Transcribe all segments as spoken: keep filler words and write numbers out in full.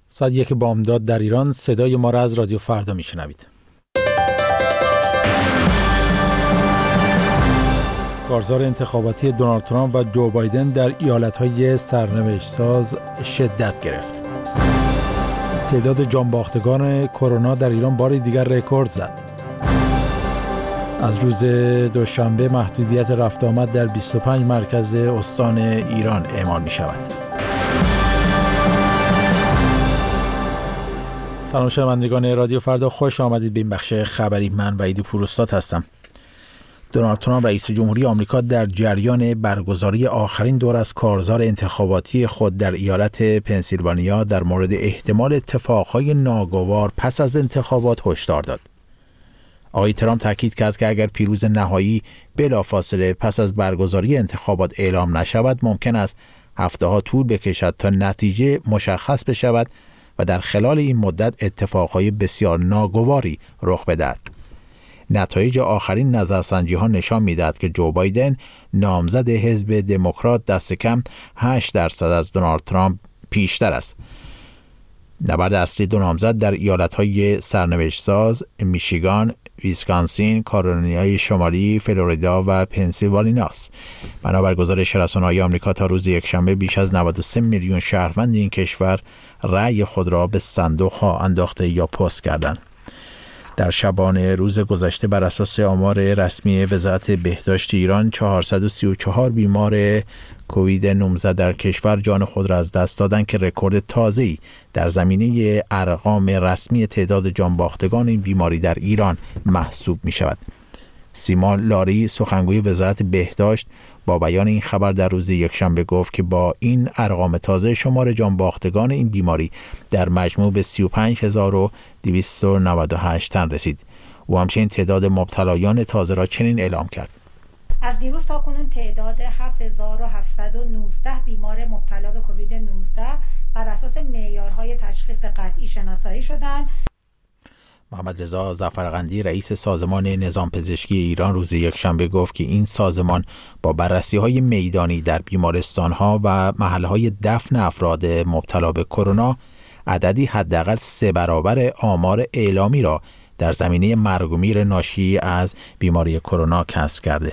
ساعت یک بامداد در ایران. صدای ما را از رادیو فردا میشنوید. کارزار انتخاباتی دونالد ترامپ و جو بایدن در ایالت‌های سرنوشت‌ساز شدت گرفت. تعداد جانباختگان کرونا در ایران بار دیگر رکورد زد. از روز دوشنبه محدودیت رفت آمد در بیست و پنج مرکز استان ایران اعمال می شود. سلام شنوندگان رادیو فردا، خوش آمدید به این بخش خبری. من وحید پوراستاد هستم. دونالد ترامپ رئیس جمهوری آمریکا در جریان برگزاری آخرین دور از کارزار انتخاباتی خود در ایالت پنسیلوانیا در مورد احتمال اتفاقهای ناگوار پس از انتخابات هشدار داد. آقای ترامپ تاکید کرد که اگر پیروز نهایی بلافاصله پس از برگزاری انتخابات اعلام نشود، ممکن است هفته‌ها طول بکشد تا نتیجه مشخص بشود و در خلال این مدت اتفاقهای بسیار ناگواری رخ بدهد. نتایج آخرین نظرسنجی‌ها نشان می‌دهد که جو بایدن نامزد حزب دموکرات دست کم هشت درصد از دونالد ترامپ پیشتر است. نبرد اصلی دو نامزد در ایالت‌های سرنوشت‌ساز میشیگان، ویسکانسین، کارولینای شمالی، فلوریدا و پنسیلوانیا است. بنابر گزارش رسانه‌های آمریکا تا روز یکشنبه بیش از نود و سه میلیون شهروند این کشور رأی خود را به صندوق‌ها انداخته یا پست کردند. در شبانه روز گذشته بر اساس آمار رسمی وزارت بهداشت ایران چهارصد و سی و چهار بیمار کووید نوزده در کشور جان خود را از دست دادند که رکورد تازه‌ای در زمینه ارقام رسمی تعداد جانباختگان این بیماری در ایران محسوب می شود. سیما لاری سخنگوی وزارت بهداشت با بیان این خبر در روز یکشنبه گفت که با این ارقام تازه شمار جانباختگان این بیماری در مجموع به سی و پنج هزار و دویست و نود و هشت تن رسید. او همچنین تعداد مبتلایان تازه را چنین اعلام کرد: از دیروز تا کنون تعداد هفت هزار و هفتصد و نوزده بیمار مبتلا به کووید نوزده بر اساس معیارهای تشخیص قطعی شناسایی شدند. محمد رضا ظفرقندی رئیس سازمان نظام پزشکی ایران روز یکشنبه گفت که این سازمان با بررسی‌های میدانی در بیمارستان‌ها و محل‌های دفن افراد مبتلا به کرونا عددی حداقل سه برابر آمار اعلامی را در زمینه مرگ و میر ناشی از بیماری کرونا کسب کرده.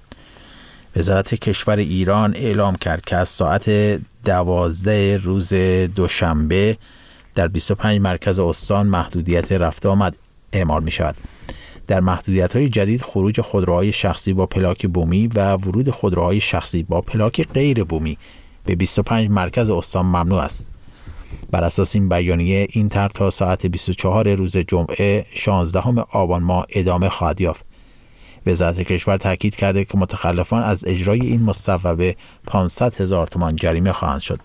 وزارت کشور ایران اعلام کرد که از ساعت دوازده روز دوشنبه در بیست و پنج مرکز استان محدودیت رفت آمد اعمال می شود. در محدودیت‌های جدید خروج خودروهای شخصی با پلاک بومی و ورود خودروهای شخصی با پلاک غیر بومی به بیست و پنج مرکز استان ممنوع است. بر اساس این بیانیه این طرح تا ساعت بیست و چهار روز جمعه شانزدهم آبان ماه ادامه خواهد یافت. وزارت کشور تاکید کرده که متخلفان از اجرای این مصوبه پانصد هزار تومان جریمه خواهند شد.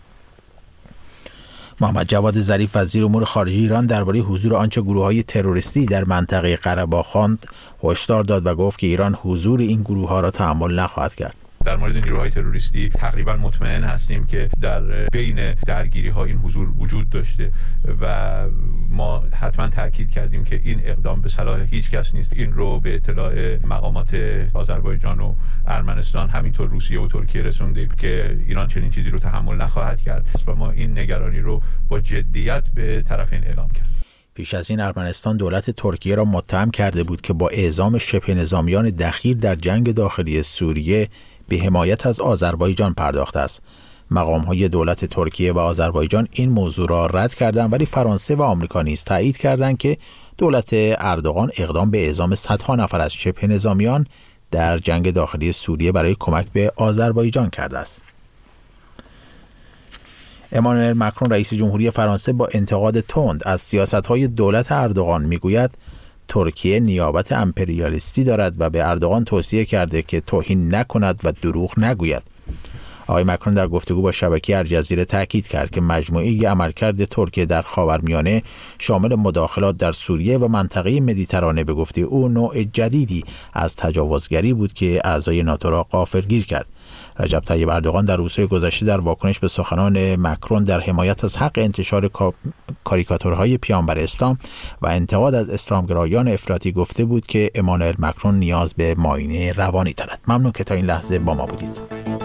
محمد جواد ظریف وزیر امور خارجه ایران درباره حضور آنچه گروه‌های تروریستی در منطقه قره‌باغ خواند هشدار داد و گفت که ایران حضور این گروه‌ها را تحمل نخواهد کرد. در مورد نیروهای تروریستی تقریبا مطمئن هستیم که در بین درگیری‌ها این حضور وجود داشته و ما حتما تاکید کردیم که این اقدام به صلاح هیچ کس نیست. این رو به اطلاع مقامات آذربایجان و ارمنستان همینطور روسیه و ترکیه رسوندیم که ایران چنین چیزی رو تحمل نخواهد کرد و ما این نگرانی رو با جدیت به طرفین اعلام کردیم. پیش از این ارمنستان دولت ترکیه را متهم کرده بود که با اعزام شبه نظامیان دخیل در جنگ داخلی سوریه به حمایت از آذربایجان پرداخته است. مقام‌های دولت ترکیه و آذربایجان این موضوع را رد کردند، ولی فرانسه و آمریکا نیز تایید کردند که دولت اردوغان اقدام به اعزام صدها نفر از شبه نظامیان در جنگ داخلی سوریه برای کمک به آذربایجان کرده است. امانوئل مکرون رئیس جمهوری فرانسه با انتقاد تند از سیاست‌های دولت اردوغان میگوید ترکیه نیابت امپریالیستی دارد و به اردوغان توصیه کرده که توهین نکند و دروغ نگوید. آقای مکرون در گفتگو با شبکه الجزیره تاکید کرد که مجموعه عملکرد ترکیه در خاورمیانه شامل مداخلات در سوریه و منطقه مدیترانه به گفته او نوع جدیدی از تجاوزگری بود که اعضای ناتو را غافلگیر کرد. رجب طیب اردوغان در روزهای گذشته در واکنش به سخنان مکرون در حمایت از حق انتشار کاریکاتورهای پیامبر اسلام و انتقاد از اسلامگرایان افراطی گفته بود که امانوئل مکرون نیاز به معاینه روانی دارد. ممنون که تا این لحظه با ما بودید.